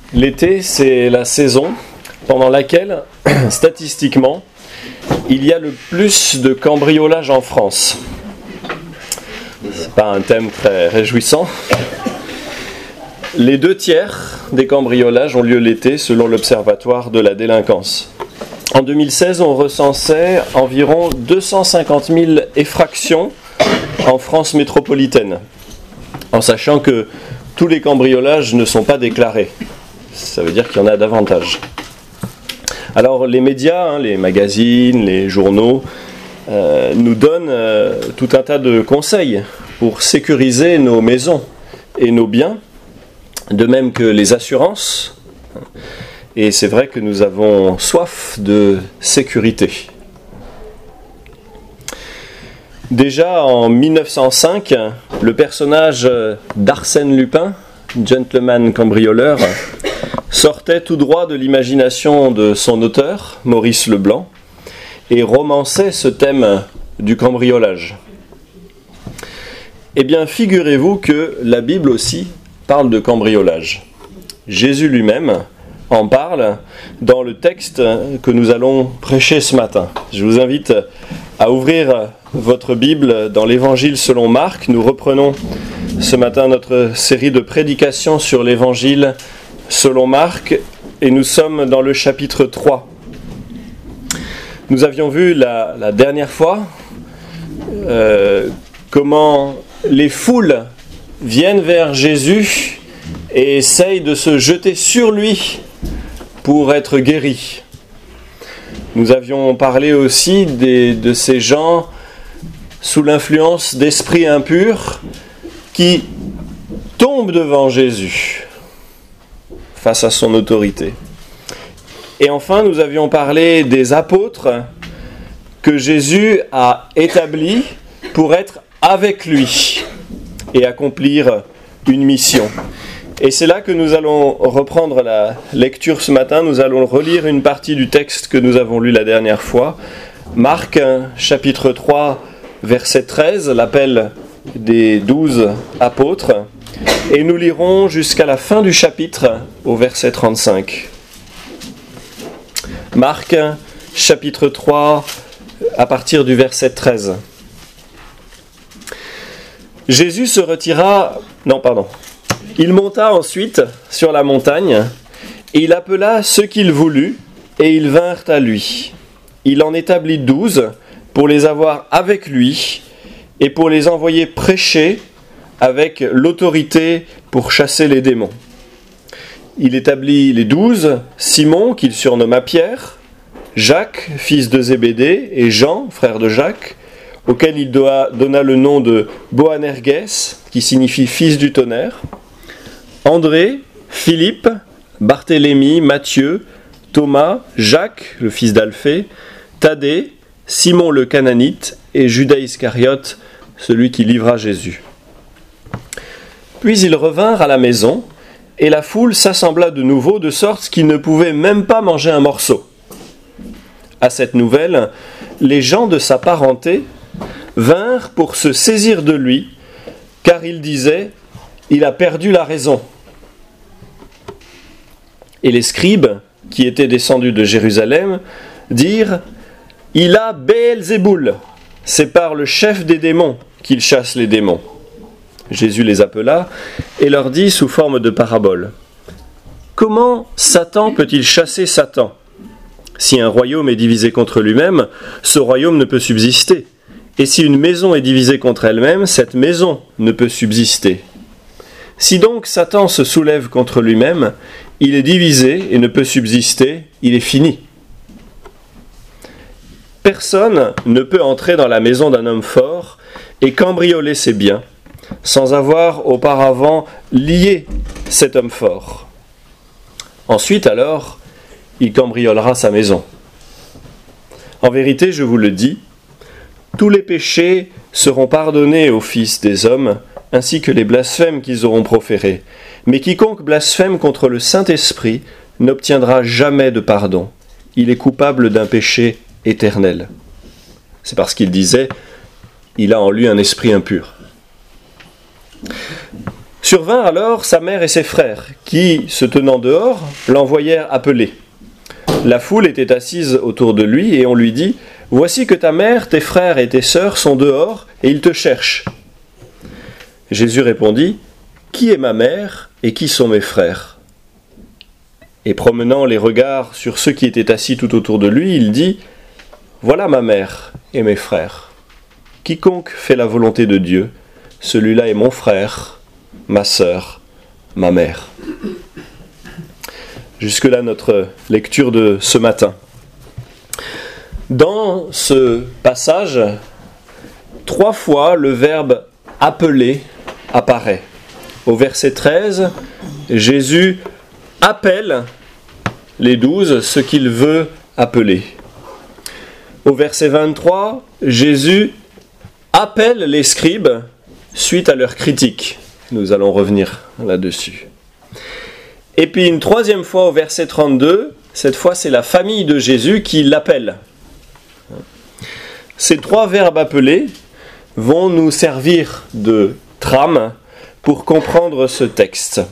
L'été, c'est la saison pendant laquelle, statistiquement, il y a le plus de cambriolage en France. C'est pas un thème très réjouissant. Les 2/3 des cambriolages ont lieu l'été, selon l'Observatoire de la délinquance. En 2016, on recensait environ 250 000 effractions en France métropolitaine, en sachant que tous les cambriolages ne sont pas déclarés. Ça veut dire qu'il y en a davantage. Alors les médias, les magazines, les journaux, nous donnent tout un tas de conseils pour sécuriser nos maisons et nos biens, de même que les assurances. Et c'est vrai que nous avons soif de sécurité. Déjà en 1905, le personnage d'Arsène Lupin, gentleman cambrioleur, sortait tout droit de l'imagination de son auteur, Maurice Leblanc, et romançait ce thème du cambriolage. Eh bien, figurez-vous que la Bible aussi parle de cambriolage. Jésus lui-même en parle dans le texte que nous allons prêcher ce matin. Je vous invite à ouvrir votre Bible dans l'Évangile selon Marc. Nous reprenons ce matin notre série de prédications sur l'Évangile selon Marc et nous sommes dans le chapitre 3. Nous avions vu la dernière fois comment les foules viennent vers Jésus et essayent de se jeter sur lui pour être guéris. Nous avions parlé aussi de ces gens sous l'influence d'esprits impurs qui tombent devant Jésus face à son autorité. Et enfin, nous avions parlé des apôtres que Jésus a établis pour être avec lui et accomplir une mission. Et c'est là que nous allons reprendre la lecture ce matin. Nous allons relire une partie du texte que nous avons lu la dernière fois. Marc, chapitre 3, verset 13, l'appel des 12 apôtres. Et nous lirons jusqu'à la fin du chapitre, au verset 35. Marc, chapitre 3, à partir du verset 13. Jésus se retira... Il monta ensuite sur la montagne, et il appela ceux qu'il voulut, et ils vinrent à lui. Il en établit 12 pour les avoir avec lui, et pour les envoyer prêcher avec l'autorité pour chasser les démons. Il établit les 12, Simon, qu'il surnomma Pierre, Jacques, fils de Zébédée, et Jean, frère de Jacques, auquel il donna le nom de Boanerges, qui signifie fils du tonnerre, André, Philippe, Barthélemy, Matthieu, Thomas, Jacques, le fils d'Alphée, Thaddée, Simon le Cananite et Judas Iscariote, celui qui livra Jésus. Puis ils revinrent à la maison, et la foule s'assembla de nouveau, de sorte qu'ils ne pouvaient même pas manger un morceau. À cette nouvelle, les gens de sa parenté vinrent pour se saisir de lui, car ils disaient « Il a perdu la raison ». Et les scribes, qui étaient descendus de Jérusalem, dirent « Il a Béelzéboul, c'est par le chef des démons qu'il chasse les démons ». Jésus les appela et leur dit sous forme de parabole « Comment Satan peut-il chasser Satan ? Si un royaume est divisé contre lui-même, ce royaume ne peut subsister. Et si une maison est divisée contre elle-même, cette maison ne peut subsister. Si donc Satan se soulève contre lui-même, il est divisé et ne peut subsister, il est fini. Personne ne peut entrer dans la maison d'un homme fort et cambrioler ses biens, sans avoir auparavant lié cet homme fort. Ensuite alors, il cambriolera sa maison. En vérité, je vous le dis, tous les péchés seront pardonnés aux fils des hommes, ainsi que les blasphèmes qu'ils auront proférés. Mais quiconque blasphème contre le Saint-Esprit n'obtiendra jamais de pardon. Il est coupable d'un péché éternel. C'est parce qu'il disait, il a en lui un esprit impur. Survinrent alors sa mère et ses frères, qui, se tenant dehors, l'envoyèrent appeler. La foule était assise autour de lui, et on lui dit, « Voici que ta mère, tes frères et tes sœurs sont dehors, et ils te cherchent. » Jésus répondit, « Qui est ma mère, et qui sont mes frères ?» Et promenant les regards sur ceux qui étaient assis tout autour de lui, il dit, « Voilà ma mère et mes frères. Quiconque fait la volonté de Dieu, celui-là est mon frère, ma sœur, ma mère. » Jusque-là notre lecture de ce matin. Dans ce passage, 3 fois le verbe « appeler » apparaît. Au verset 13, Jésus appelle les 12 ce qu'il veut appeler. Au verset 23, Jésus appelle les scribes suite à leur critique. Nous allons revenir là-dessus. Et puis une 3e fois au verset 32, cette fois c'est la famille de Jésus qui l'appelle. Ces 3 verbes appelés vont nous servir de trame pour comprendre ce texte.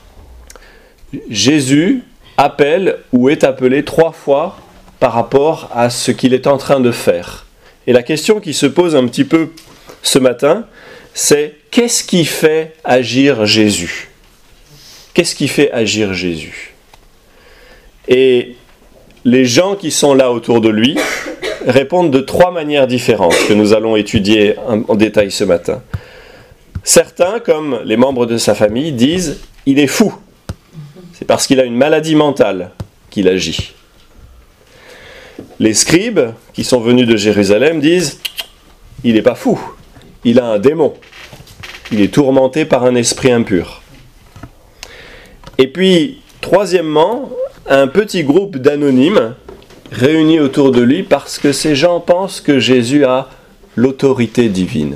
Jésus appelle ou est appelé 3 fois par rapport à ce qu'il est en train de faire. Et la question qui se pose un petit peu ce matin, c'est qu'est-ce qui fait agir Jésus ? Qu'est-ce qui fait agir Jésus ? Et les gens qui sont là autour de lui répondent de 3 manières différentes que nous allons étudier en détail ce matin. Certains, comme les membres de sa famille, disent « il est fou ». C'est parce qu'il a une maladie mentale qu'il agit. Les scribes, qui sont venus de Jérusalem, disent « il n'est pas fou, il a un démon, il est tourmenté par un esprit impur ». Et puis, 3e, un petit groupe d'anonymes réunis autour de lui parce que ces gens pensent que Jésus a l'autorité divine.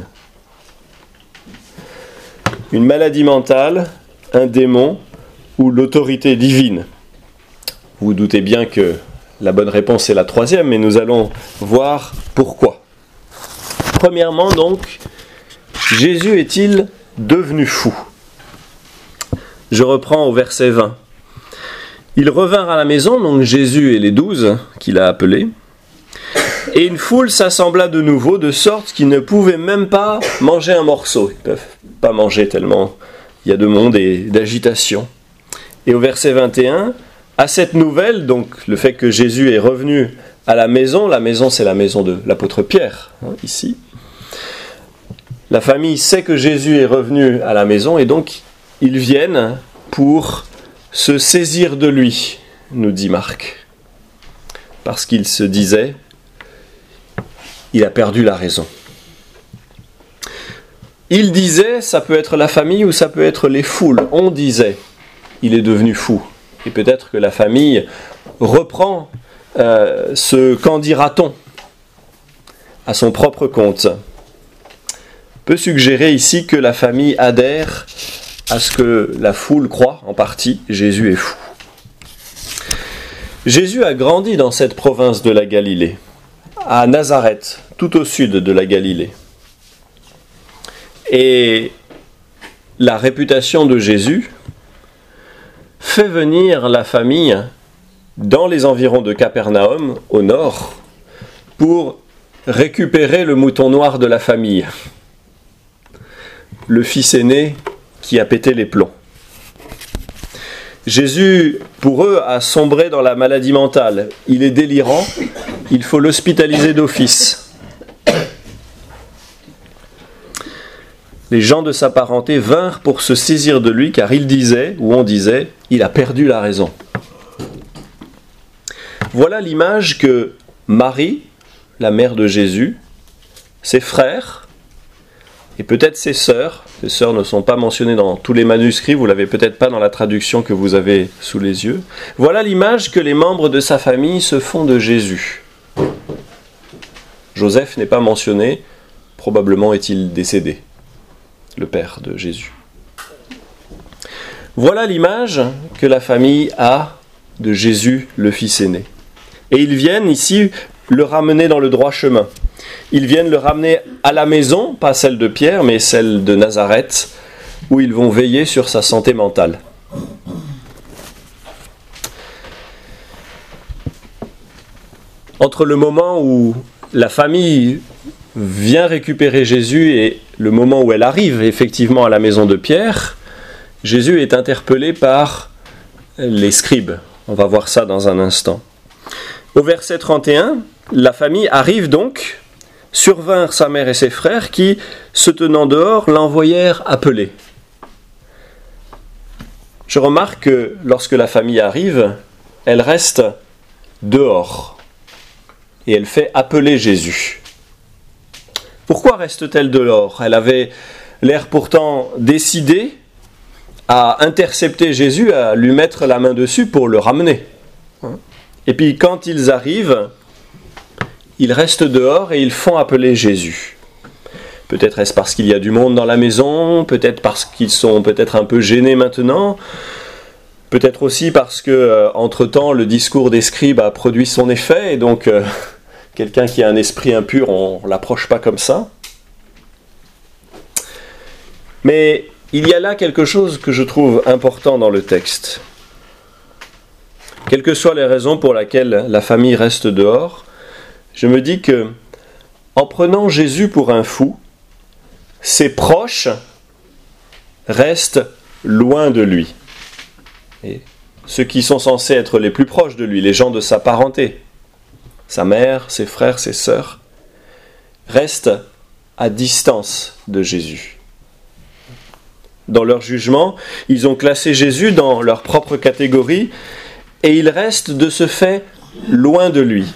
Une maladie mentale, un démon ou l'autorité divine. Vous doutez bien que la bonne réponse est la 3e, mais nous allons voir pourquoi. Premièrement donc, Jésus est-il devenu fou ? Je reprends au verset 20. Ils revinrent à la maison, donc Jésus et les 12 qu'il a appelés, et une foule s'assembla de nouveau, de sorte qu'ils ne pouvaient même pas manger un morceau. Ils ne peuvent pas manger tellement il y a de monde et d'agitation. Et au verset 21, à cette nouvelle, donc le fait que Jésus est revenu à la maison c'est la maison de l'apôtre Pierre, ici. La famille sait que Jésus est revenu à la maison et donc ils viennent pour se saisir de lui, nous dit Marc. Parce qu'il se disait, il a perdu la raison. Il disait, ça peut être la famille ou ça peut être les foules. On disait, il est devenu fou. Et peut-être que la famille reprend ce qu'en dira-t-on à son propre compte. Peut suggérer ici que la famille adhère à ce que la foule croit en partie, Jésus est fou. Jésus a grandi dans cette province de la Galilée, à Nazareth, tout au sud de la Galilée. Et la réputation de Jésus fait venir la famille dans les environs de Capernaum, au nord, pour récupérer le mouton noir de la famille, le fils aîné qui a pété les plombs. Jésus, pour eux, a sombré dans la maladie mentale. Il est délirant, il faut l'hospitaliser d'office. Les gens de sa parenté vinrent pour se saisir de lui, car il disait, ou on disait, il a perdu la raison. Voilà l'image que Marie, la mère de Jésus, ses frères, et peut-être ses sœurs ne sont pas mentionnées dans tous les manuscrits, vous ne l'avez peut-être pas dans la traduction que vous avez sous les yeux. Voilà l'image que les membres de sa famille se font de Jésus. Joseph n'est pas mentionné, probablement est-il décédé, le père de Jésus. Voilà l'image que la famille a de Jésus, le fils aîné. Et ils viennent ici le ramener dans le droit chemin. Ils viennent le ramener à la maison, pas celle de Pierre, mais celle de Nazareth, où ils vont veiller sur sa santé mentale. Entre le moment où la famille vient récupérer Jésus et le moment où elle arrive effectivement à la maison de Pierre, Jésus est interpellé par les scribes. On va voir ça dans un instant. Au verset 31, la famille arrive donc, survinrent sa mère et ses frères qui, se tenant dehors, l'envoyèrent appeler. Je remarque que lorsque la famille arrive, elle reste dehors et elle fait appeler Jésus. Pourquoi reste-t-elle dehors ? Elle avait l'air pourtant décidée à intercepter Jésus, à lui mettre la main dessus pour le ramener. Et puis quand ils arrivent, ils restent dehors et ils font appeler Jésus. Peut-être est-ce parce qu'il y a du monde dans la maison, peut-être parce qu'ils sont peut-être un peu gênés maintenant, peut-être aussi parce que entre-temps le discours des scribes a produit son effet et donc quelqu'un qui a un esprit impur, on ne l'approche pas comme ça. Mais il y a là quelque chose que je trouve important dans le texte. Quelles que soient les raisons pour lesquelles la famille reste dehors, je me dis que, en prenant Jésus pour un fou, ses proches restent loin de lui. Et ceux qui sont censés être les plus proches de lui, les gens de sa parenté, sa mère, ses frères, ses sœurs, restent à distance de Jésus. Dans leur jugement, ils ont classé Jésus dans leur propre catégorie et ils restent de ce fait loin de lui.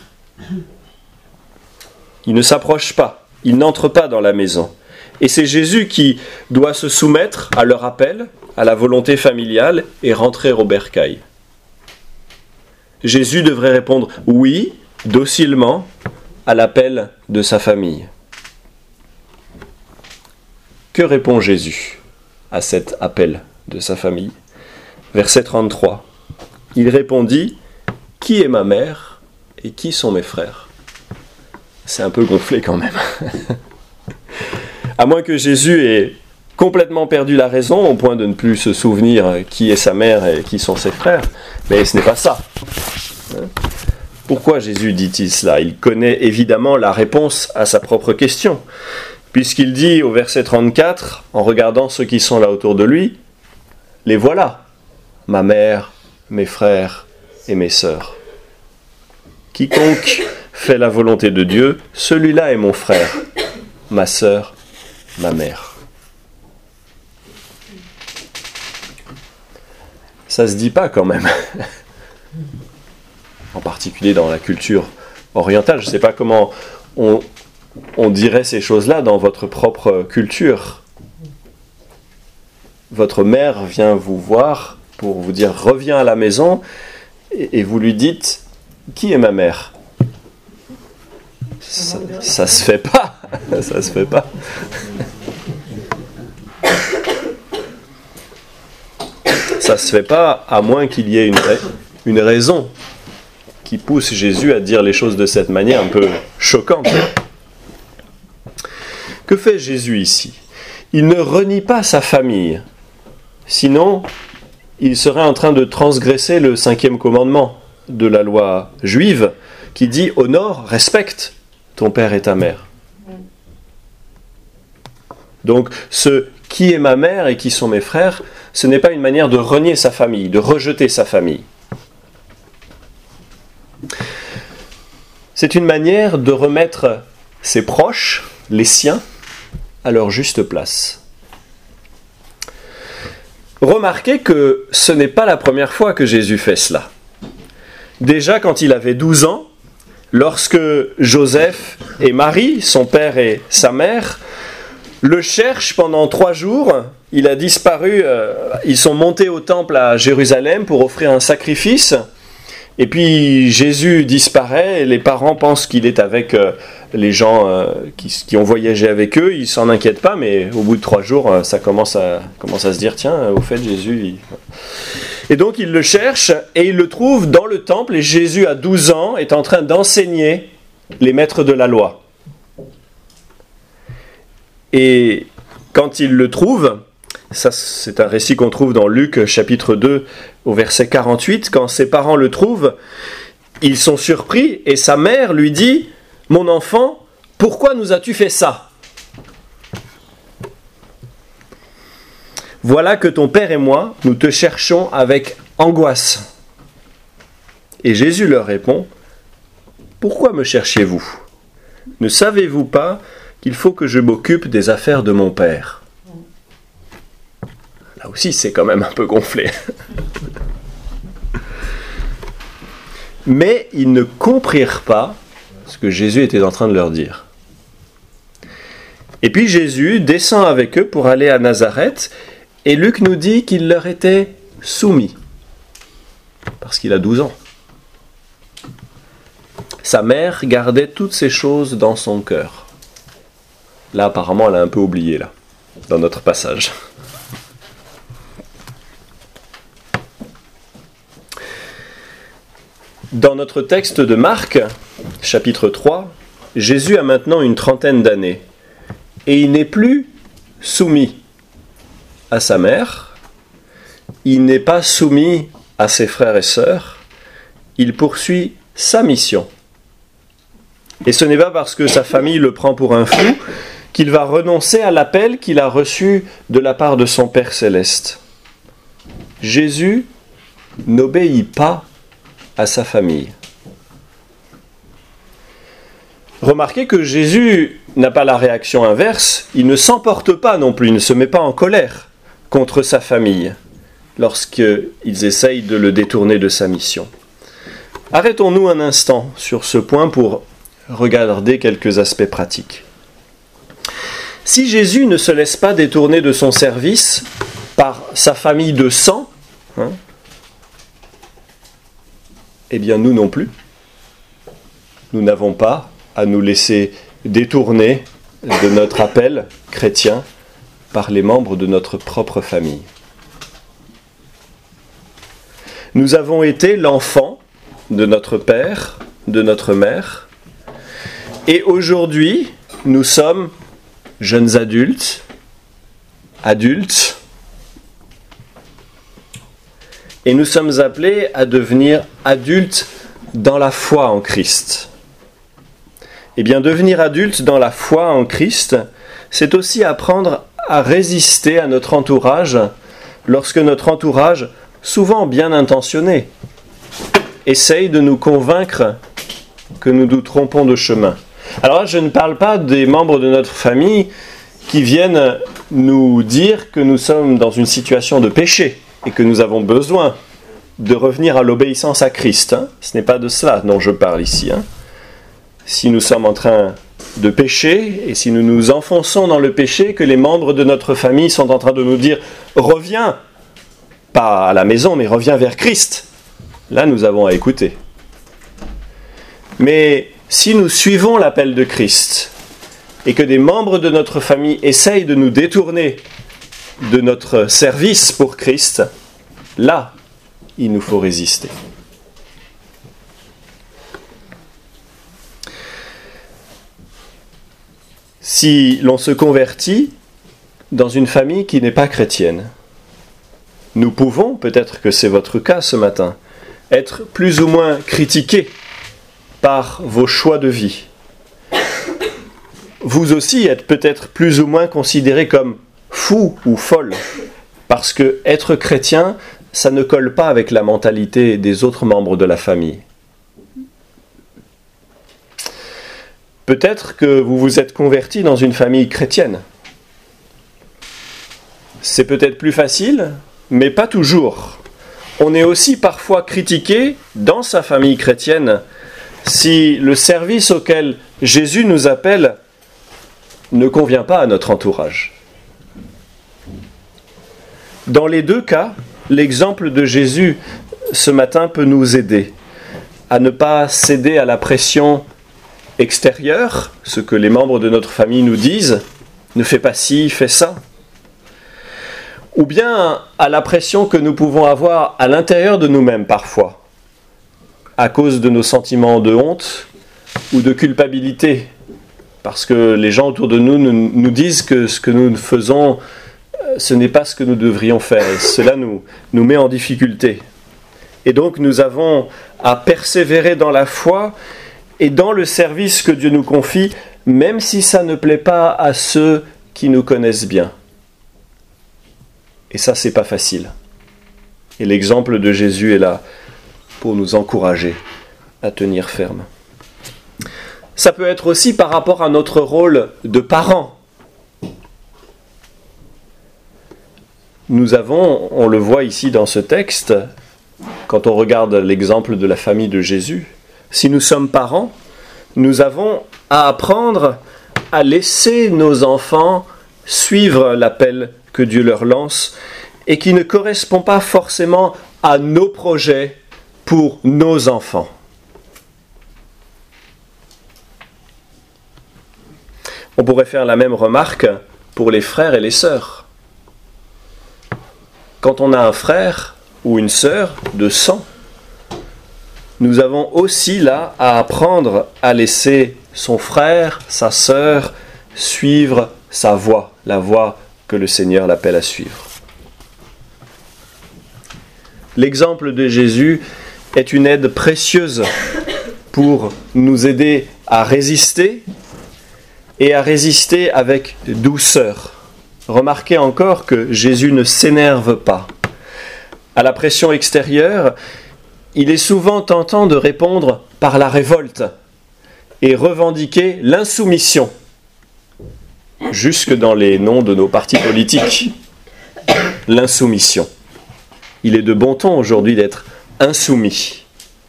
Ils ne s'approchent pas, ils n'entrent pas dans la maison. Et c'est Jésus qui doit se soumettre à leur appel, à la volonté familiale et rentrer au bercail. Jésus devrait répondre oui, docilement, à l'appel de sa famille. Que répond Jésus à cet appel de sa famille ? Verset 33. Il répondit : « Qui est ma mère et qui sont mes frères ?» C'est un peu gonflé quand même. À moins que Jésus ait complètement perdu la raison au point de ne plus se souvenir qui est sa mère et qui sont ses frères, mais ce n'est pas ça. Pourquoi Jésus dit-il cela ? Il connaît évidemment la réponse à sa propre question, puisqu'il dit au verset 34, en regardant ceux qui sont là autour de lui, « Les voilà, ma mère, mes frères et mes sœurs. Quiconque fait la volonté de Dieu, celui-là est mon frère, ma sœur, ma mère. » Ça se dit pas quand même. En particulier dans la culture orientale. Je ne sais pas comment on dirait ces choses-là dans votre propre culture. Votre mère vient vous voir pour vous dire « reviens à la maison » et vous lui dites « qui est ma mère ?» Ça se fait pas. Ça se fait pas. Ça se fait pas à moins qu'il y ait une raison qui pousse Jésus à dire les choses de cette manière un peu choquante. Que fait Jésus ici ? Il ne renie pas sa famille, sinon il serait en train de transgresser le 5e commandement de la loi juive qui dit « honore, respecte ton père et ta mère ». Donc ce « qui est ma mère et qui sont mes frères », ce n'est pas une manière de renier sa famille, de rejeter sa famille. C'est une manière de remettre ses proches, les siens, à leur juste place. Remarquez que ce n'est pas la première fois que Jésus fait cela. Déjà quand il avait 12 ans, lorsque Joseph et Marie, son père et sa mère, le cherchent pendant 3 jours, il a disparu, ils sont montés au temple à Jérusalem pour offrir un sacrifice. Et puis Jésus disparaît, et les parents pensent qu'il est avec les gens qui ont voyagé avec eux, ils ne s'en inquiètent pas, mais au bout de 3 jours, ça commence à se dire, tiens, au fait, Jésus... Et donc ils le cherchent, et ils le trouvent dans le temple, et Jésus, à 12 ans, est en train d'enseigner les maîtres de la loi. Et quand ils le trouvent, Ça, c'est un récit qu'on trouve dans Luc chapitre 2 au verset 48. Quand ses parents le trouvent, ils sont surpris et sa mère lui dit « Mon enfant, pourquoi nous as-tu fait ça ? Voilà que ton père et moi, nous te cherchons avec angoisse. » Et Jésus leur répond « Pourquoi me cherchez-vous ? Ne savez-vous pas qu'il faut que je m'occupe des affaires de mon père ?» Là aussi, c'est quand même un peu gonflé. Mais ils ne comprirent pas ce que Jésus était en train de leur dire. Et puis Jésus descend avec eux pour aller à Nazareth, et Luc nous dit qu'il leur était soumis, parce qu'il a 12 ans. Sa mère gardait toutes ces choses dans son cœur. Là, apparemment, elle a un peu oublié, là, dans notre passage. Dans notre texte de Marc, chapitre 3, Jésus a maintenant une trentaine d'années et il n'est plus soumis à sa mère, il n'est pas soumis à ses frères et sœurs, il poursuit sa mission. Et ce n'est pas parce que sa famille le prend pour un fou qu'il va renoncer à l'appel qu'il a reçu de la part de son Père céleste. Jésus n'obéit pas à sa famille. Remarquez que Jésus n'a pas la réaction inverse, il ne s'emporte pas non plus, il ne se met pas en colère contre sa famille lorsqu'ils essayent de le détourner de sa mission. Arrêtons-nous un instant sur ce point pour regarder quelques aspects pratiques. Si Jésus ne se laisse pas détourner de son service par sa famille de sang, eh bien nous non plus. Nous n'avons pas à nous laisser détourner de notre appel chrétien par les membres de notre propre famille. Nous avons été l'enfant de notre père, de notre mère, et aujourd'hui, nous sommes jeunes adultes, et nous sommes appelés à devenir adultes dans la foi en Christ. Eh bien, devenir adulte dans la foi en Christ, c'est aussi apprendre à résister à notre entourage lorsque notre entourage, souvent bien intentionné, essaye de nous convaincre que nous nous trompons de chemin. Alors là, je ne parle pas des membres de notre famille qui viennent nous dire que nous sommes dans une situation de péché et que nous avons besoin de revenir à l'obéissance à Christ. Ce n'est pas de cela dont je parle ici. Si nous sommes en train de pécher et si nous nous enfonçons dans le péché, que les membres de notre famille sont en train de nous dire « Reviens !» Pas à la maison, mais reviens vers Christ. Là, nous avons à écouter. Mais si nous suivons l'appel de Christ et que des membres de notre famille essayent de nous détourner de notre service pour Christ, là, il nous faut résister. Si l'on se convertit dans une famille qui n'est pas chrétienne, nous pouvons, peut-être que c'est votre cas ce matin, être plus ou moins critiqués par vos choix de vie. Vous aussi êtes peut-être plus ou moins considérés comme fous ou folles, parce que être chrétien, ça ne colle pas avec la mentalité des autres membres de la famille. Peut-être que vous vous êtes converti dans une famille chrétienne. C'est peut-être plus facile, mais pas toujours. On est aussi parfois critiqué dans sa famille chrétienne si le service auquel Jésus nous appelle ne convient pas à notre entourage. Dans les deux cas, l'exemple de Jésus ce matin peut nous aider à ne pas céder à la pression extérieure, ce que les membres de notre famille nous disent, ne fais pas ci, fais ça, ou bien à la pression que nous pouvons avoir à l'intérieur de nous-mêmes parfois, à cause de nos sentiments de honte ou de culpabilité, parce que les gens autour de nous nous disent que ce que nous faisons ce n'est pas ce que nous devrions faire et cela nous met en difficulté. Et donc nous avons à persévérer dans la foi et dans le service que Dieu nous confie, même si ça ne plaît pas à ceux qui nous connaissent bien. Et ça, c'est pas facile. Et l'exemple de Jésus est là pour nous encourager à tenir ferme. Ça peut être aussi par rapport à notre rôle de parents. Nous avons, on le voit ici dans ce texte, quand on regarde l'exemple de la famille de Jésus, si nous sommes parents, nous avons à apprendre à laisser nos enfants suivre l'appel que Dieu leur lance et qui ne correspond pas forcément à nos projets pour nos enfants. On pourrait faire la même remarque pour les frères et les sœurs. Quand on a un frère ou une sœur de sang, nous avons aussi là à apprendre à laisser son frère, sa sœur, suivre sa voie, la voie que le Seigneur l'appelle à suivre. L'exemple de Jésus est une aide précieuse pour nous aider à résister et à résister avec douceur. Remarquez encore que Jésus ne s'énerve pas. À la pression extérieure, il est souvent tentant de répondre par la révolte et revendiquer l'insoumission, jusque dans les noms de nos partis politiques. L'insoumission. Il est de bon ton aujourd'hui d'être insoumis.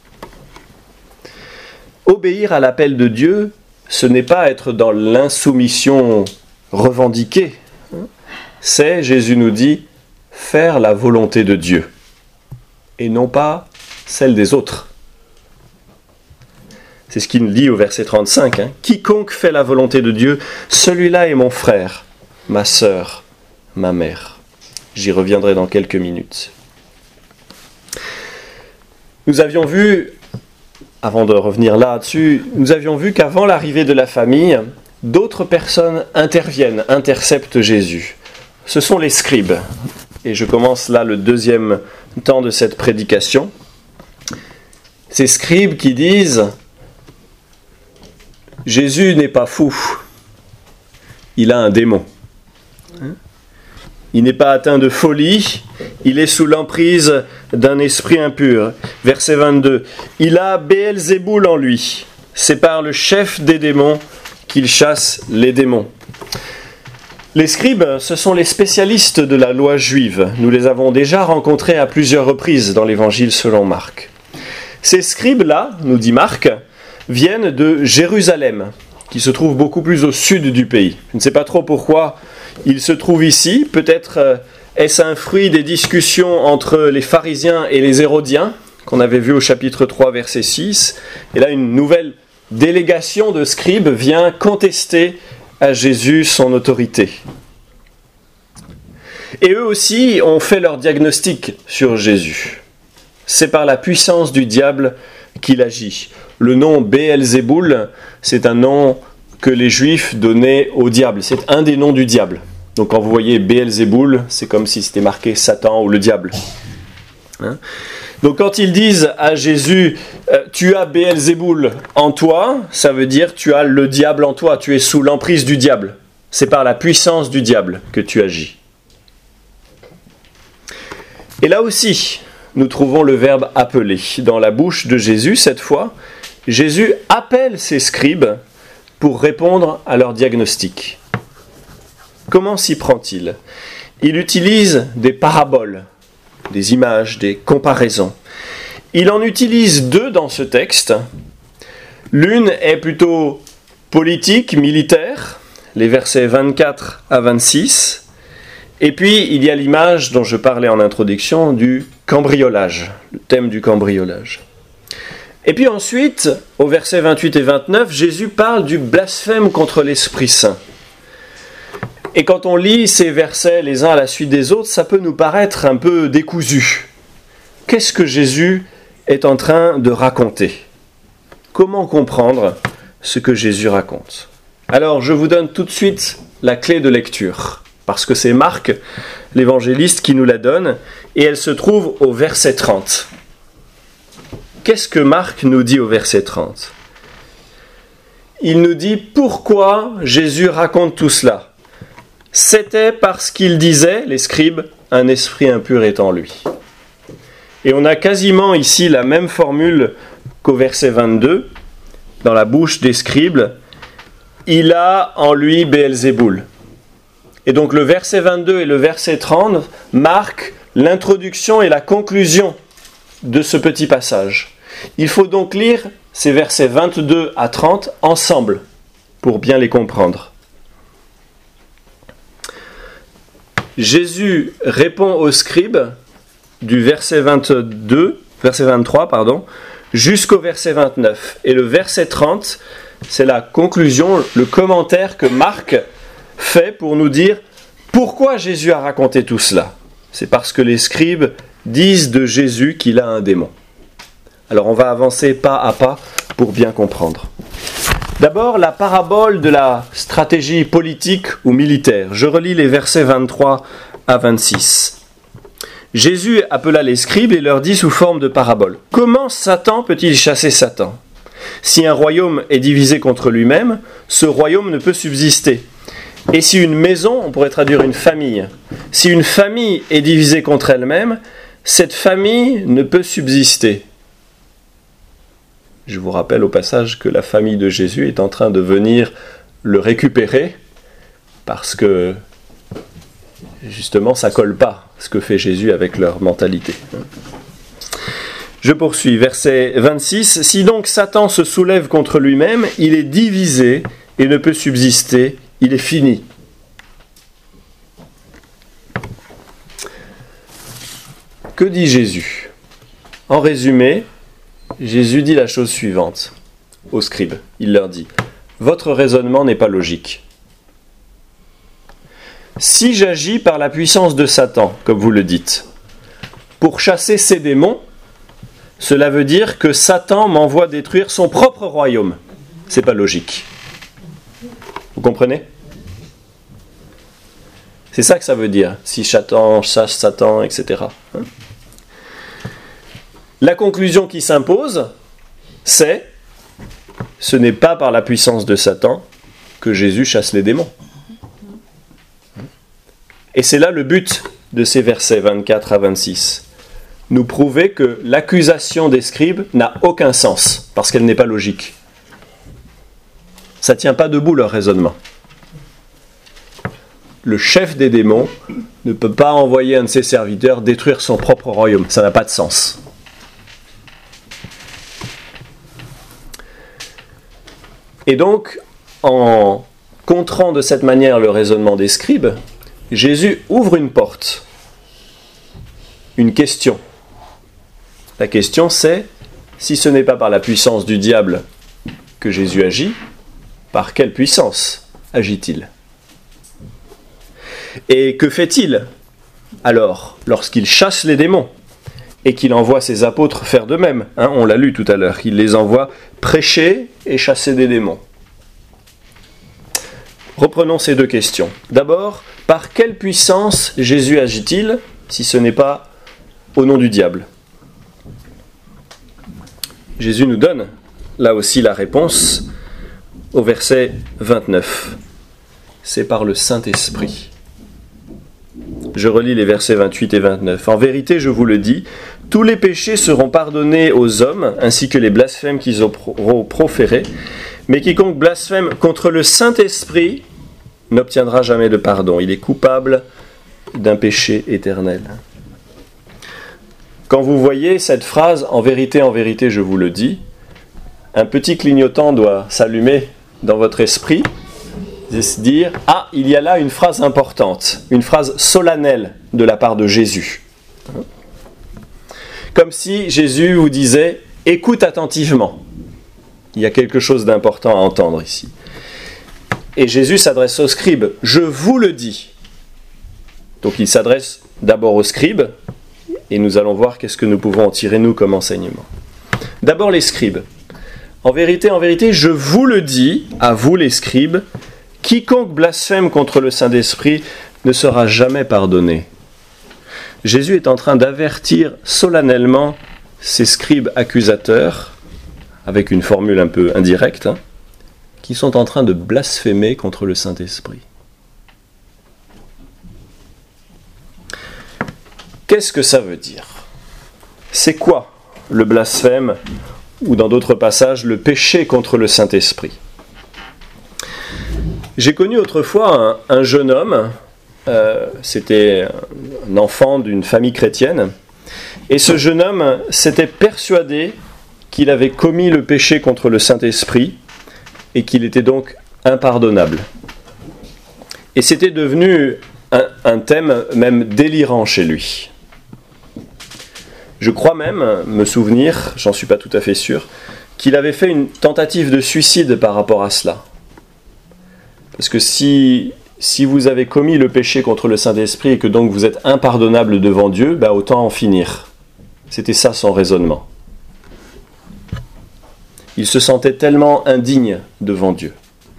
Obéir à l'appel de Dieu, ce n'est pas être dans l'insoumission revendiquée. C'est, Jésus nous dit, faire la volonté de Dieu et non pas celle des autres. C'est ce qu'il nous dit au verset 35. Quiconque fait la volonté de Dieu, celui-là est mon frère, ma sœur, ma mère. J'y reviendrai dans quelques minutes. Nous avions vu, avant de revenir là-dessus, nous avions vu qu'avant l'arrivée de la famille, d'autres personnes interviennent, interceptent Jésus. Ce sont les scribes. Et je commence là le deuxième temps de cette prédication. Ces scribes qui disent « Jésus n'est pas fou, il a un démon. Il n'est pas atteint de folie, il est sous l'emprise d'un esprit impur. » Verset 22. « Il a Béelzéboul en lui, c'est par le chef des démons qu'il chasse les démons. » Les scribes, ce sont les spécialistes de la loi juive. Nous les avons déjà rencontrés à plusieurs reprises dans l'évangile selon Marc. Ces scribes-là, nous dit Marc, viennent de Jérusalem, qui se trouve beaucoup plus au sud du pays. Je ne sais pas trop pourquoi ils se trouvent ici. Peut-être est-ce un fruit des discussions entre les pharisiens et les hérodiens, qu'on avait vu au chapitre 3, verset 6. Et là, une nouvelle délégation de scribes vient contester à Jésus son autorité. Et eux aussi ont fait leur diagnostic sur Jésus. C'est par la puissance du diable qu'il agit. Le nom Béelzéboul, c'est un nom que les Juifs donnaient au diable. C'est un des noms du diable. Donc quand vous voyez Béelzéboul, c'est comme si c'était marqué Satan ou le diable. Donc quand ils disent à Jésus « Tu as Béelzéboul en toi », ça veut dire « Tu as le diable en toi, tu es sous l'emprise du diable ». C'est par la puissance du diable que tu agis. Et là aussi, nous trouvons le verbe « appeler ». Dans la bouche de Jésus, cette fois, Jésus appelle ses scribes pour répondre à leur diagnostic. Comment s'y prend-il ? Il utilise des paraboles, des images, des comparaisons. Il en utilise deux dans ce texte. L'une est plutôt politique, militaire, les versets 24 à 26. Et puis, il y a l'image dont je parlais en introduction du cambriolage, le thème du cambriolage. Et puis ensuite, au versets 28 et 29, Jésus parle du blasphème contre l'Esprit Saint. Et quand on lit ces versets les uns à la suite des autres, ça peut nous paraître un peu décousu. Qu'est-ce que Jésus est en train de raconter ? Comment comprendre ce que Jésus raconte ? Alors, je vous donne tout de suite la clé de lecture, parce que c'est Marc, l'évangéliste, qui nous la donne, et elle se trouve au verset 30. Qu'est-ce que Marc nous dit au verset 30 ? Il nous dit pourquoi Jésus raconte tout cela. C'était parce qu'il disait, les scribes, un esprit impur est en lui. Et on a quasiment ici la même formule qu'au verset 22, dans la bouche des scribes, il a en lui Béelzéboul. Et donc le verset 22 et le verset 30 marquent l'introduction et la conclusion de ce petit passage. Il faut donc lire ces versets 22 à 30 ensemble pour bien les comprendre. Jésus répond aux scribes du verset 23, jusqu'au verset 29. Et le verset 30, c'est la conclusion, le commentaire que Marc fait pour nous dire pourquoi Jésus a raconté tout cela. C'est parce que les scribes disent de Jésus qu'il a un démon. Alors on va avancer pas à pas pour bien comprendre. D'abord, la parabole de la stratégie politique ou militaire. Je relis les versets 23 à 26. Jésus appela les scribes et leur dit sous forme de parabole : « Comment Satan peut-il chasser Satan ? Si un royaume est divisé contre lui-même, ce royaume ne peut subsister. Et si une maison, on pourrait traduire une famille, si une famille est divisée contre elle-même, cette famille ne peut subsister. » Je vous rappelle au passage que la famille de Jésus est en train de venir le récupérer parce que justement ça ne colle pas ce que fait Jésus avec leur mentalité. Je poursuis, verset 26. « Si donc Satan se soulève contre lui-même, il est divisé et ne peut subsister, il est fini. » Que dit Jésus ? En résumé, Jésus dit la chose suivante aux scribes. Il leur dit : « Votre raisonnement n'est pas logique. Si j'agis par la puissance de Satan, comme vous le dites, pour chasser ces démons, cela veut dire que Satan m'envoie détruire son propre royaume. C'est pas logique. Vous comprenez ? C'est ça que ça veut dire, si Satan chasse Satan, etc. La conclusion qui s'impose, c'est : ce n'est pas par la puissance de Satan que Jésus chasse les démons. Et c'est là le but de ces versets 24 à 26. Nous prouver que l'accusation des scribes n'a aucun sens, parce qu'elle n'est pas logique. Ça ne tient pas debout leur raisonnement. Le chef des démons ne peut pas envoyer un de ses serviteurs détruire son propre royaume. Ça n'a pas de sens. Et donc, en contrant de cette manière le raisonnement des scribes, Jésus ouvre une porte, une question. La question c'est, si ce n'est pas par la puissance du diable que Jésus agit, par quelle puissance agit-il ? Et que fait-il alors lorsqu'il chasse les démons et qu'il envoie ses apôtres faire de même ? On l'a lu tout à l'heure, il les envoie prêcher et chasser des démons. Reprenons ces deux questions. D'abord, par quelle puissance Jésus agit-il, si ce n'est pas au nom du diable ? Jésus nous donne là aussi la réponse au verset 29. C'est par le Saint-Esprit. Je relis les versets 28 et 29. « En vérité, je vous le dis, tous les péchés seront pardonnés aux hommes, ainsi que les blasphèmes qu'ils auront proférés, mais quiconque blasphème contre le Saint-Esprit n'obtiendra jamais de pardon. Il est coupable d'un péché éternel. » Quand vous voyez cette phrase « En vérité, je vous le dis », un petit clignotant doit s'allumer dans votre esprit et se dire « Ah, il y a là une phrase importante, une phrase solennelle de la part de Jésus. » Comme si Jésus vous disait « Écoute attentivement. Il y a quelque chose d'important à entendre ici. » Et Jésus s'adresse aux scribes « Je vous le dis. » Donc il s'adresse d'abord aux scribes, et nous allons voir qu'est-ce que nous pouvons en tirer nous comme enseignement. D'abord les scribes. En vérité, je vous le dis, à vous les scribes, quiconque blasphème contre le Saint-Esprit ne sera jamais pardonné. Jésus est en train d'avertir solennellement ces scribes accusateurs, avec une formule un peu indirecte, qui sont en train de blasphémer contre le Saint-Esprit. Qu'est-ce que ça veut dire ? C'est quoi le blasphème, ou dans d'autres passages, le péché contre le Saint-Esprit ? J'ai connu autrefois un jeune homme, c'était un enfant d'une famille chrétienne, et ce jeune homme s'était persuadé qu'il avait commis le péché contre le Saint-Esprit et qu'il était donc impardonnable. Et c'était devenu un thème même délirant chez lui. Je crois même me souvenir, j'en suis pas tout à fait sûr, qu'il avait fait une tentative de suicide par rapport à cela. Parce que si vous avez commis le péché contre le Saint-Esprit et que donc vous êtes impardonnable devant Dieu, autant en finir. C'était ça son raisonnement. Il se sentait tellement indigne devant Dieu.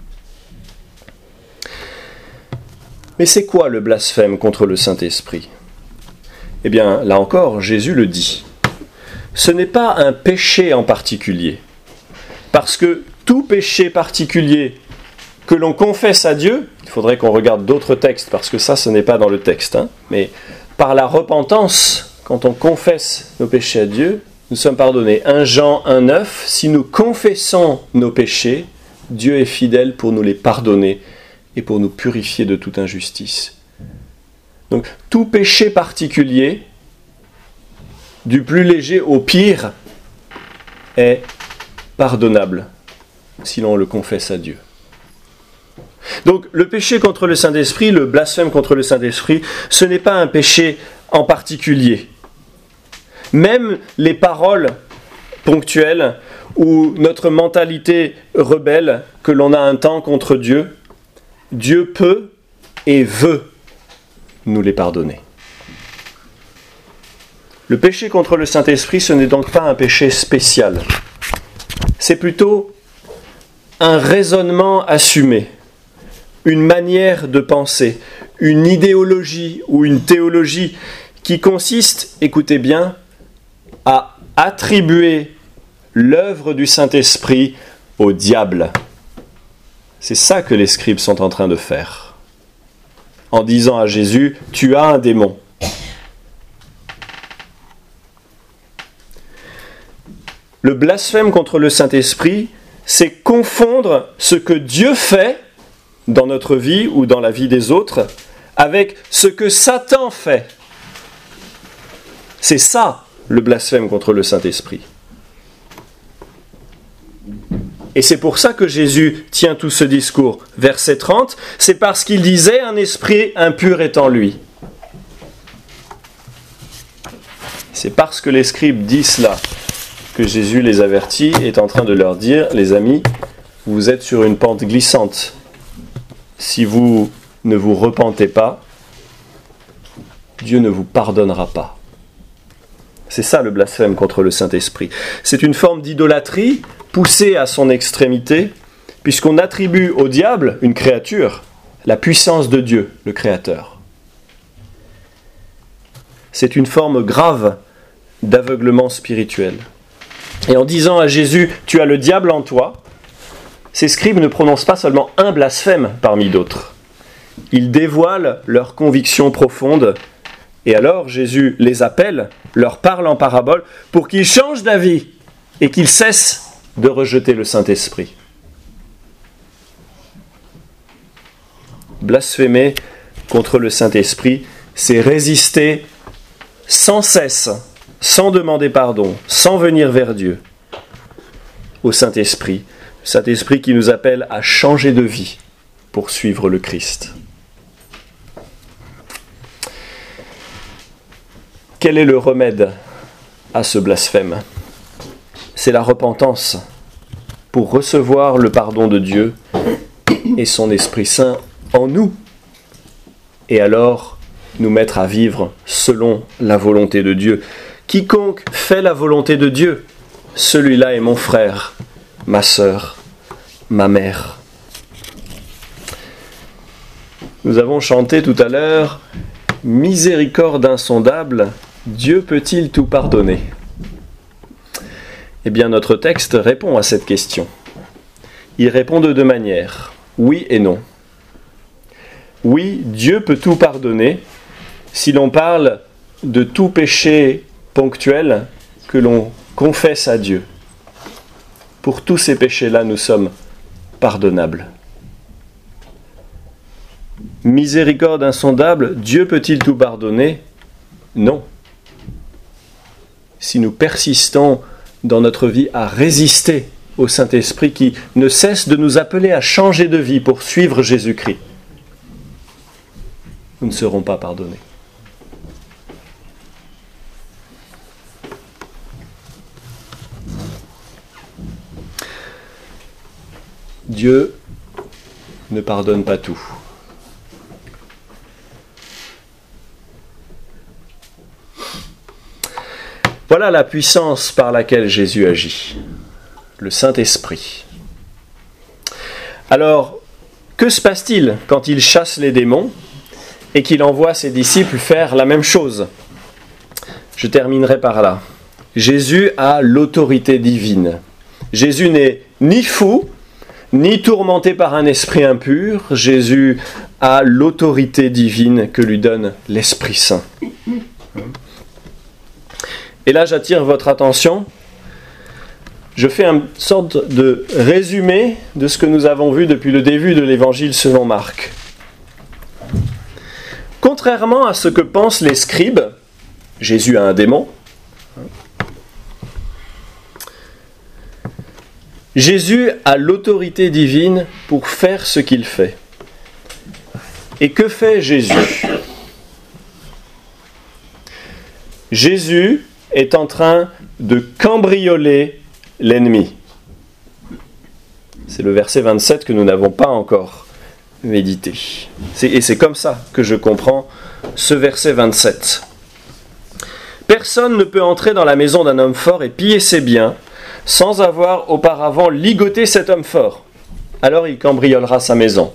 Mais c'est quoi le blasphème contre le Saint-Esprit ? Eh bien, là encore, Jésus le dit. Ce n'est pas un péché en particulier. Parce que tout péché particulier que l'on confesse à Dieu, il faudrait qu'on regarde d'autres textes, parce que ça, ce n'est pas dans le texte, mais par la repentance, quand on confesse nos péchés à Dieu, nous sommes pardonnés. 1 Jean 1,9, si nous confessons nos péchés, Dieu est fidèle pour nous les pardonner et pour nous purifier de toute injustice. Donc, tout péché particulier, du plus léger au pire, est pardonnable si l'on le confesse à Dieu. Donc, le péché contre le Saint-Esprit, le blasphème contre le Saint-Esprit, ce n'est pas un péché en particulier. Même les paroles ponctuelles ou notre mentalité rebelle que l'on a un temps contre Dieu, Dieu peut et veut nous les pardonner. Le péché contre le Saint-Esprit, ce n'est donc pas un péché spécial. C'est plutôt un raisonnement assumé, une manière de penser, une idéologie ou une théologie qui consiste, écoutez bien, à attribuer l'œuvre du Saint-Esprit au diable. C'est ça que les scribes sont en train de faire. En disant à Jésus, tu as un démon. Le blasphème contre le Saint-Esprit, c'est confondre ce que Dieu fait dans notre vie ou dans la vie des autres avec ce que Satan fait. C'est ça le blasphème contre le Saint-Esprit. Et c'est pour ça que Jésus tient tout ce discours. Verset 30, c'est parce qu'il disait un esprit impur est en lui. C'est parce que les scribes disent cela que Jésus les avertit, est en train de leur dire, les amis, vous êtes sur une pente glissante. Si vous ne vous repentez pas, Dieu ne vous pardonnera pas. C'est ça le blasphème contre le Saint-Esprit. C'est une forme d'idolâtrie poussée à son extrémité, puisqu'on attribue au diable, une créature, la puissance de Dieu, le Créateur. C'est une forme grave d'aveuglement spirituel. Et en disant à Jésus, tu as le diable en toi, ces scribes ne prononcent pas seulement un blasphème parmi d'autres. Ils dévoilent leurs convictions profondes. Et alors Jésus les appelle, leur parle en parabole, pour qu'ils changent d'avis et qu'ils cessent de rejeter le Saint-Esprit. Blasphémer contre le Saint-Esprit, c'est résister sans cesse, sans demander pardon, sans venir vers Dieu, au Saint-Esprit. Le Saint-Esprit qui nous appelle à changer de vie pour suivre le Christ. Quel est le remède à ce blasphème ? C'est la repentance pour recevoir le pardon de Dieu et son Esprit Saint en nous. Et alors, nous mettre à vivre selon la volonté de Dieu. Quiconque fait la volonté de Dieu, celui-là est mon frère, ma sœur, ma mère. Nous avons chanté tout à l'heure « Miséricorde insondable, Dieu peut-il tout pardonner ?» Eh bien, notre texte répond à cette question. Il répond de deux manières, oui et non. Oui, Dieu peut tout pardonner si l'on parle de tout péché ponctuel que l'on confesse à Dieu. Pour tous ces péchés-là, nous sommes pardonnables. Miséricorde insondable, Dieu peut-il tout pardonner ? Non. Si nous persistons dans notre vie à résister au Saint-Esprit qui ne cesse de nous appeler à changer de vie pour suivre Jésus-Christ, nous ne serons pas pardonnés. Dieu ne pardonne pas tout. Voilà la puissance par laquelle Jésus agit, le Saint-Esprit. Alors, que se passe-t-il quand il chasse les démons et qu'il envoie ses disciples faire la même chose ? Je terminerai par là. Jésus a l'autorité divine. Jésus n'est ni fou, ni tourmenté par un esprit impur. Jésus a l'autorité divine que lui donne l'Esprit Saint. Et là, j'attire votre attention. Je fais une sorte de résumé de ce que nous avons vu depuis le début de l'Évangile selon Marc. Contrairement à ce que pensent les scribes, Jésus a un démon. Jésus a l'autorité divine pour faire ce qu'il fait. Et que fait Jésus ? Jésus est en train de cambrioler l'ennemi. C'est le verset 27 que nous n'avons pas encore médité. Et c'est comme ça que je comprends ce verset 27. Personne ne peut entrer dans la maison d'un homme fort et piller ses biens sans avoir auparavant ligoté cet homme fort. Alors il cambriolera sa maison.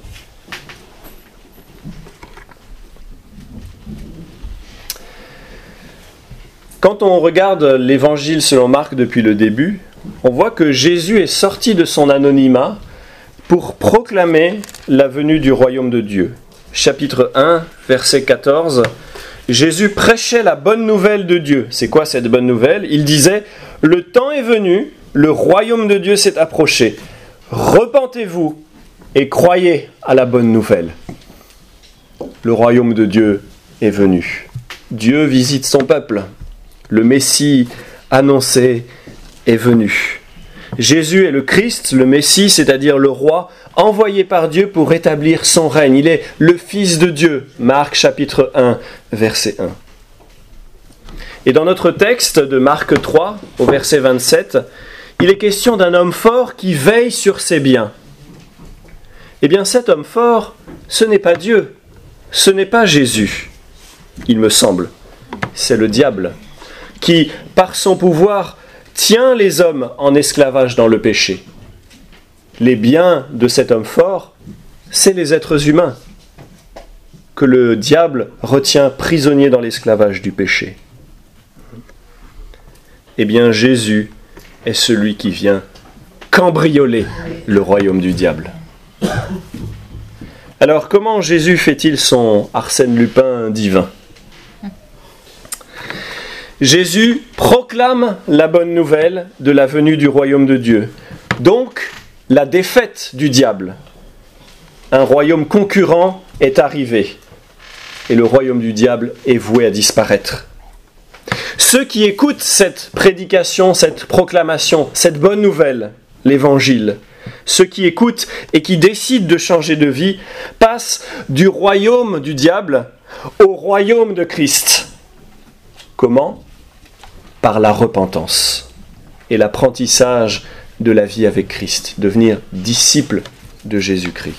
Quand on regarde l'évangile selon Marc depuis le début, on voit que Jésus est sorti de son anonymat pour proclamer la venue du royaume de Dieu. Chapitre 1, verset 14, Jésus prêchait la bonne nouvelle de Dieu. C'est quoi cette bonne nouvelle ? Il disait « Le temps est venu, le royaume de Dieu s'est approché. Repentez-vous et croyez à la bonne nouvelle. » Le royaume de Dieu est venu. Dieu visite son peuple. Le Messie annoncé est venu. Jésus est le Christ, le Messie, c'est-à-dire le roi, envoyé par Dieu pour établir son règne. Il est le Fils de Dieu. Marc chapitre 1, verset 1. Et dans notre texte de Marc 3, au verset 27, il est question d'un homme fort qui veille sur ses biens. Eh bien, cet homme fort, ce n'est pas Dieu, ce n'est pas Jésus, il me semble. C'est le diable qui, par son pouvoir, tient les hommes en esclavage dans le péché. Les biens de cet homme fort, c'est les êtres humains que le diable retient prisonniers dans l'esclavage du péché. Eh bien, Jésus est celui qui vient cambrioler le royaume du diable. Alors, comment Jésus fait-il son Arsène Lupin divin ? Jésus proclame la bonne nouvelle de la venue du royaume de Dieu. Donc, la défaite du diable. Un royaume concurrent est arrivé. Et le royaume du diable est voué à disparaître. Ceux qui écoutent cette prédication, cette proclamation, cette bonne nouvelle, l'évangile, ceux qui écoutent et qui décident de changer de vie, passent du royaume du diable au royaume de Christ. Comment ? Par la repentance et l'apprentissage de la vie avec Christ, devenir disciple de Jésus-Christ.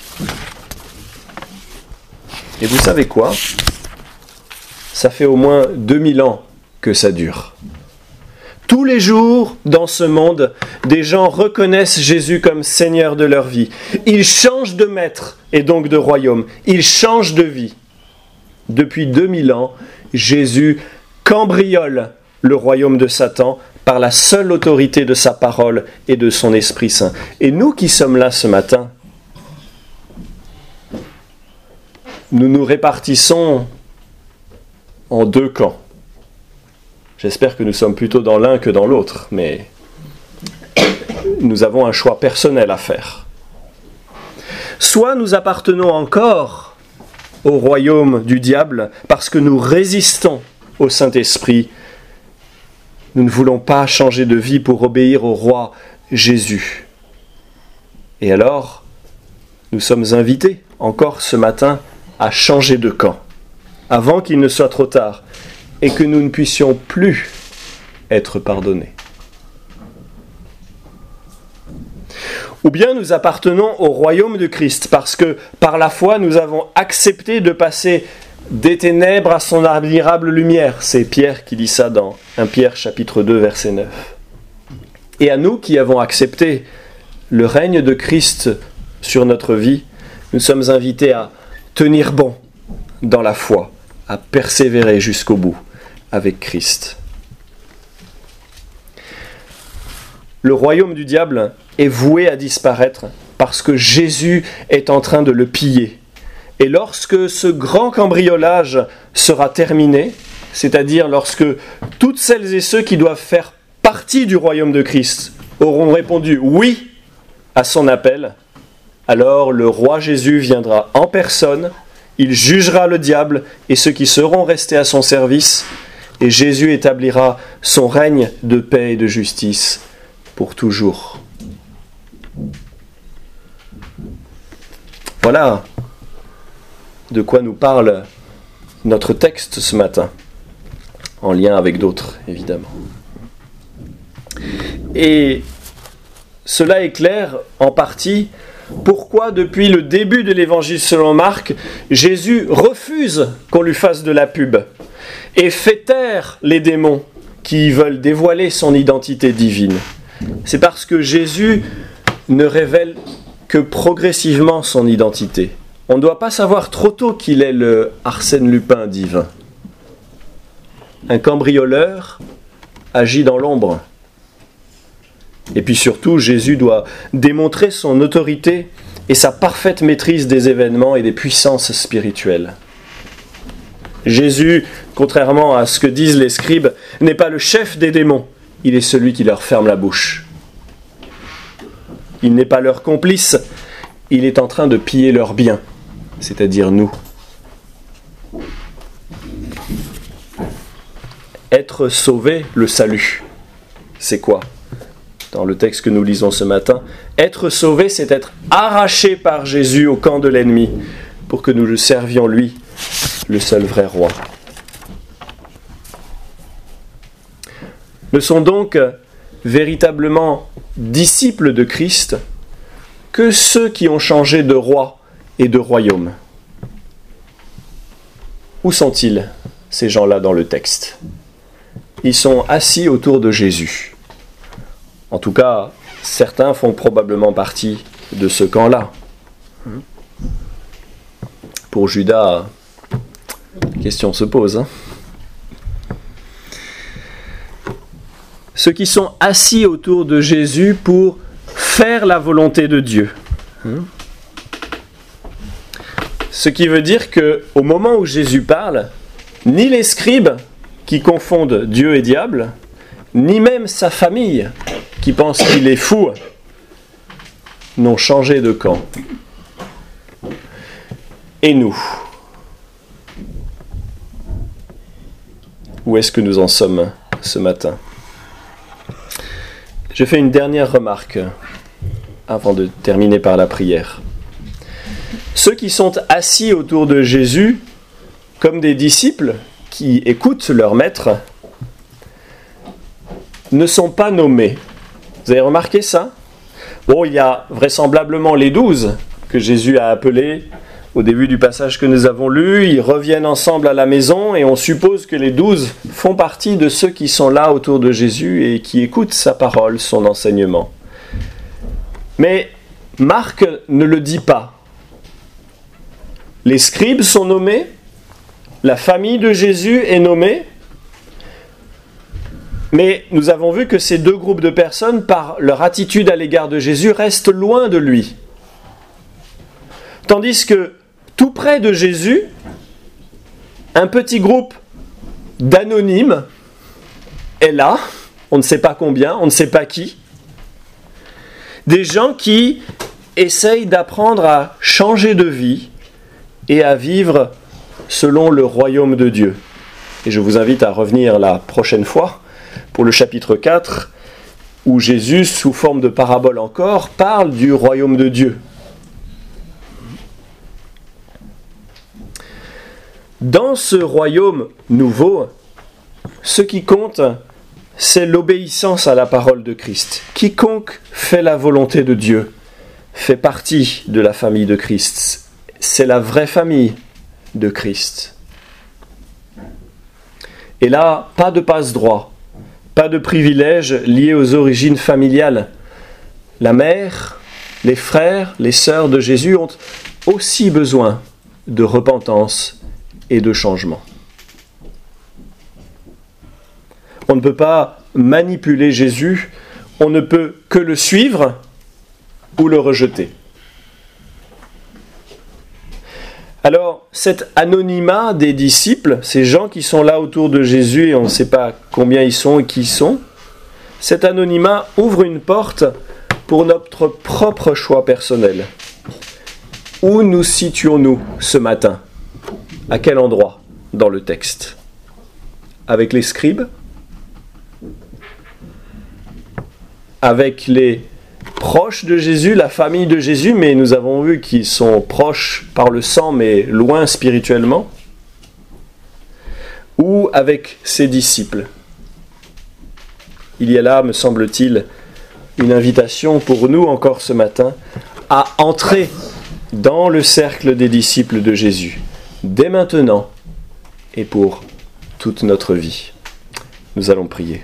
Et vous savez quoi ? Ça fait au moins 2000 ans que ça dure. Tous les jours, dans ce monde, des gens reconnaissent Jésus comme Seigneur de leur vie. Ils changent de maître et donc de royaume. Ils changent de vie. Depuis 2000 ans, Jésus cambriole le royaume de Satan par la seule autorité de sa parole et de son Esprit Saint. Et nous qui sommes là ce matin, nous nous répartissons en deux camps. J'espère que nous sommes plutôt dans l'un que dans l'autre, mais nous avons un choix personnel à faire. Soit nous appartenons encore au royaume du diable parce que nous résistons au Saint-Esprit. Nous ne voulons pas changer de vie pour obéir au roi Jésus. Et alors, nous sommes invités encore ce matin à changer de camp, avant qu'il ne soit trop tard, et que nous ne puissions plus être pardonnés. Ou bien nous appartenons au royaume de Christ, parce que par la foi nous avons accepté de passer des ténèbres à son admirable lumière. C'est Pierre qui dit ça dans 1 Pierre chapitre 2 verset 9. Et à nous qui avons accepté le règne de Christ sur notre vie, nous sommes invités à tenir bon dans la foi, à persévérer jusqu'au bout avec Christ. Le royaume du diable est voué à disparaître parce que Jésus est en train de le piller. Et lorsque ce grand cambriolage sera terminé, c'est-à-dire lorsque toutes celles et ceux qui doivent faire partie du royaume de Christ auront répondu oui à son appel, alors le roi Jésus viendra en personne, il jugera le diable et ceux qui seront restés à son service, et Jésus établira son règne de paix et de justice pour toujours. Voilà de quoi nous parle notre texte ce matin, en lien avec d'autres, évidemment. Et cela éclaire en partie pourquoi, depuis le début de l'évangile selon Marc, Jésus refuse qu'on lui fasse de la pub et fait taire les démons qui veulent dévoiler son identité divine. C'est parce que Jésus ne révèle que progressivement son identité. On ne doit pas savoir trop tôt qu'il est le Arsène Lupin divin. Un cambrioleur agit dans l'ombre. Et puis surtout, Jésus doit démontrer son autorité et sa parfaite maîtrise des événements et des puissances spirituelles. Jésus, contrairement à ce que disent les scribes, n'est pas le chef des démons, il est celui qui leur ferme la bouche. Il n'est pas leur complice, il est en train de piller leurs biens, c'est-à-dire nous. Être sauvé, le salut, c'est quoi ? Dans le texte que nous lisons ce matin, être sauvé, c'est être arraché par Jésus au camp de l'ennemi, pour que nous le servions lui, le seul vrai roi. Ne sont donc véritablement disciples de Christ que ceux qui ont changé de roi et de royaume. Où sont-ils, ces gens-là, dans le texte ? Ils sont assis autour de Jésus. En tout cas, certains font probablement partie de ce camp-là. Pour Judas, la question se pose. Ceux qui sont assis autour de Jésus pour faire la volonté de Dieu. Ce qui veut dire qu'au moment où Jésus parle, ni les scribes qui confondent Dieu et diable, ni même sa famille qui pense qu'il est fou, n'ont changé de camp. Et nous ? Où est-ce que nous en sommes ce matin ? Je fais une dernière remarque avant de terminer par la prière. Ceux qui sont assis autour de Jésus, comme des disciples qui écoutent leur maître, ne sont pas nommés. Vous avez remarqué ça ? Bon, il y a vraisemblablement les 12 que Jésus a appelés au début du passage que nous avons lu, ils reviennent ensemble à la maison et on suppose que les 12 font partie de ceux qui sont là autour de Jésus et qui écoutent sa parole, son enseignement. Mais Marc ne le dit pas. Les scribes sont nommés, la famille de Jésus est nommée, mais nous avons vu que ces deux groupes de personnes, par leur attitude à l'égard de Jésus, restent loin de lui. Tandis que, tout près de Jésus, un petit groupe d'anonymes est là, on ne sait pas combien, on ne sait pas qui, des gens qui essayent d'apprendre à changer de vie et à vivre selon le royaume de Dieu. Et je vous invite à revenir la prochaine fois pour le chapitre 4, où Jésus, sous forme de parabole encore, parle du royaume de Dieu. Dans ce royaume nouveau, ce qui compte, c'est l'obéissance à la parole de Christ. Quiconque fait la volonté de Dieu fait partie de la famille de Christ. C'est la vraie famille de Christ. Et là, pas de passe-droit, pas de privilèges liés aux origines familiales. La mère, les frères, les sœurs de Jésus ont aussi besoin de repentance et de changement. On ne peut pas manipuler Jésus, on ne peut que le suivre ou le rejeter. Alors, cet anonymat des disciples, ces gens qui sont là autour de Jésus et on ne sait pas combien ils sont et qui ils sont, cet anonymat ouvre une porte pour notre propre choix personnel. Où nous situons-nous ce matin ? À quel endroit dans le texte ? Avec les scribes ? Avec les proches de Jésus, la famille de Jésus, mais nous avons vu qu'ils sont proches par le sang, mais loin spirituellement, ou avec ses disciples. Il y a là, me semble-t-il, une invitation pour nous encore ce matin à entrer dans le cercle des disciples de Jésus, dès maintenant et pour toute notre vie. Nous allons prier.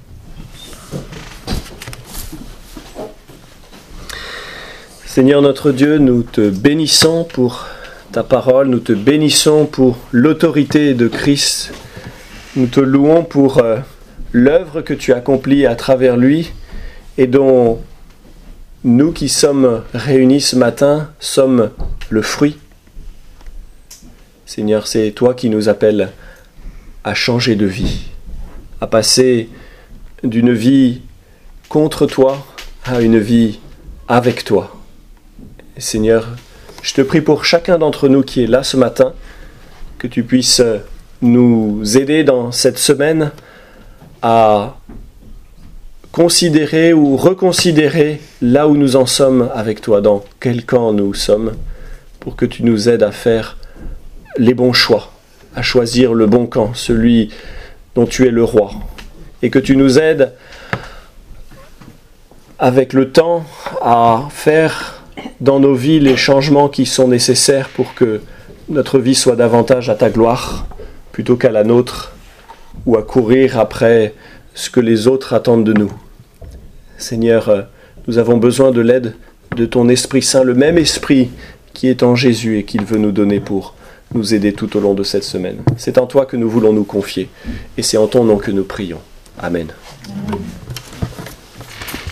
Seigneur notre Dieu, nous te bénissons pour ta parole, nous te bénissons pour l'autorité de Christ, nous te louons pour l'œuvre que tu accomplis à travers lui et dont nous qui sommes réunis ce matin sommes le fruit. Seigneur, c'est toi qui nous appelles à changer de vie, à passer d'une vie contre toi à une vie avec toi. Seigneur, je te prie pour chacun d'entre nous qui est là ce matin, que tu puisses nous aider dans cette semaine à considérer ou reconsidérer là où nous en sommes avec toi, dans quel camp nous sommes, pour que tu nous aides à faire les bons choix, à choisir le bon camp, celui dont tu es le roi, et que tu nous aides avec le temps à faire dans nos vies les changements qui sont nécessaires pour que notre vie soit davantage à ta gloire plutôt qu'à la nôtre ou à courir après ce que les autres attendent de nous. Seigneur, nous avons besoin de l'aide de ton Esprit Saint, le même Esprit qui est en Jésus et qu'il veut nous donner pour nous aider tout au long de cette semaine. C'est en toi que nous voulons nous confier et c'est en ton nom que nous prions. Amen.